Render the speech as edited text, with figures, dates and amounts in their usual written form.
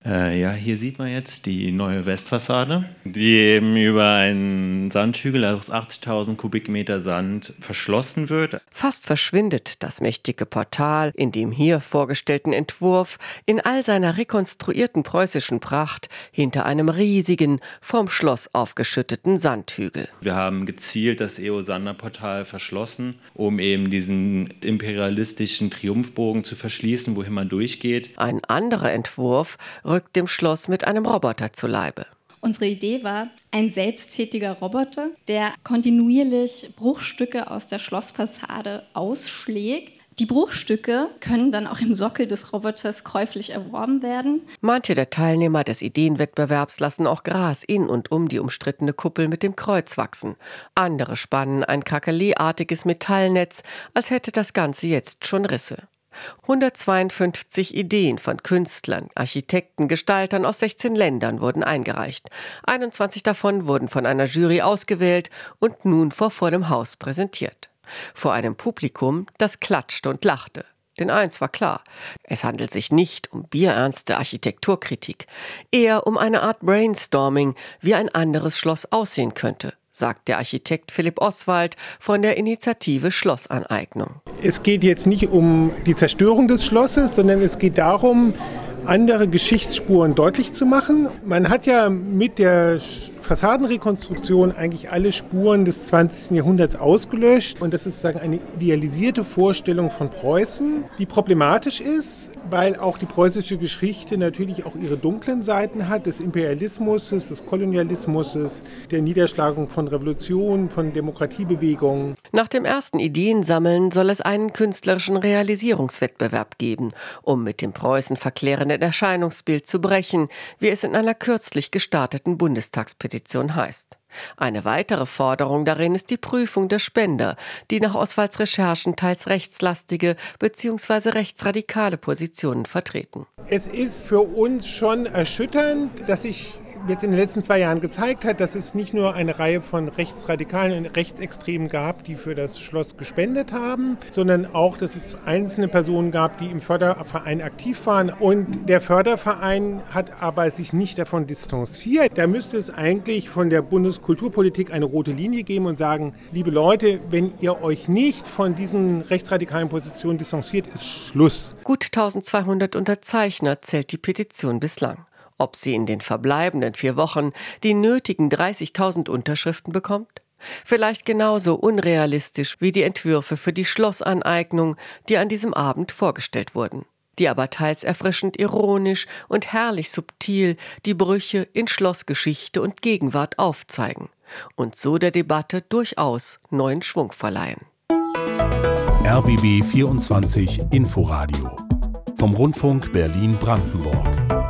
Ja, hier sieht man jetzt die neue Westfassade, die eben über einen Sandhügel aus 80.000 Kubikmeter Sand verschlossen wird. Fast verschwindet das mächtige Portal in dem hier vorgestellten Entwurf in all seiner rekonstruierten preußischen Pracht hinter einem riesigen, vom Schloss aufgeschütteten Sandhügel. Wir haben gezielt das Eosander-Portal verschlossen, um eben diesen imperialistischen Triumphbogen zu verschließen, wohin man durchgeht. Ein anderer Entwurf rückt dem Schloss mit einem Roboter zu Leibe. Unsere Idee war ein selbsttätiger Roboter, der kontinuierlich Bruchstücke aus der Schlossfassade ausschlägt. Die Bruchstücke können dann auch im Sockel des Roboters käuflich erworben werden. Manche der Teilnehmer des Ideenwettbewerbs lassen auch Gras in und um die umstrittene Kuppel mit dem Kreuz wachsen. Andere spannen ein Krakeelartiges Metallnetz, als hätte das Ganze jetzt schon Risse. 152 Ideen von Künstlern, Architekten, Gestaltern aus 16 Ländern wurden eingereicht. 21 davon wurden von einer Jury ausgewählt und nun vor vollem Haus präsentiert. Vor einem Publikum, das klatschte und lachte. Denn eins war klar, es handelt sich nicht um bierernste Architekturkritik, eher um eine Art Brainstorming, wie ein anderes Schloss aussehen könnte, sagt der Architekt Philipp Oswald von der Initiative Schlossaneignung. Es geht jetzt nicht um die Zerstörung des Schlosses, sondern es geht darum, andere Geschichtsspuren deutlich zu machen. Man hat ja mit der Fassadenrekonstruktion eigentlich alle Spuren des 20. Jahrhunderts ausgelöscht. Und das ist sozusagen eine idealisierte Vorstellung von Preußen, die problematisch ist, weil auch die preußische Geschichte natürlich auch ihre dunklen Seiten hat, des Imperialismus, des Kolonialismus, der Niederschlagung von Revolutionen, von Demokratiebewegungen. Nach dem ersten Ideensammeln soll es einen künstlerischen Realisierungswettbewerb geben, um mit dem Preußen verklärenden Erscheinungsbild zu brechen, wie es in einer kürzlich gestarteten Bundestagspetition heißt. Eine weitere Forderung darin ist die Prüfung der Spender, die nach Oswalds Recherchen teils rechtslastige bzw. rechtsradikale Positionen vertreten. Es ist für uns schon erschütternd, dass sich jetzt in den letzten 2 Jahren gezeigt hat, dass es nicht nur eine Reihe von Rechtsradikalen und Rechtsextremen gab, die für das Schloss gespendet haben, sondern auch, dass es einzelne Personen gab, die im Förderverein aktiv waren. Und der Förderverein hat aber sich nicht davon distanziert. Da müsste es eigentlich von der Bundeskulturpolitik eine rote Linie geben und sagen, liebe Leute, wenn ihr euch nicht von diesen rechtsradikalen Positionen distanziert, ist Schluss. Gut 1200 Unterzeichner zählt die Petition bislang. Ob sie in den verbleibenden 4 Wochen die nötigen 30.000 Unterschriften bekommt? Vielleicht genauso unrealistisch wie die Entwürfe für die Schlossaneignung, die an diesem Abend vorgestellt wurden, die aber teils erfrischend ironisch und herrlich subtil die Brüche in Schlossgeschichte und Gegenwart aufzeigen und so der Debatte durchaus neuen Schwung verleihen. RBB 24 Inforadio vom Rundfunk Berlin-Brandenburg.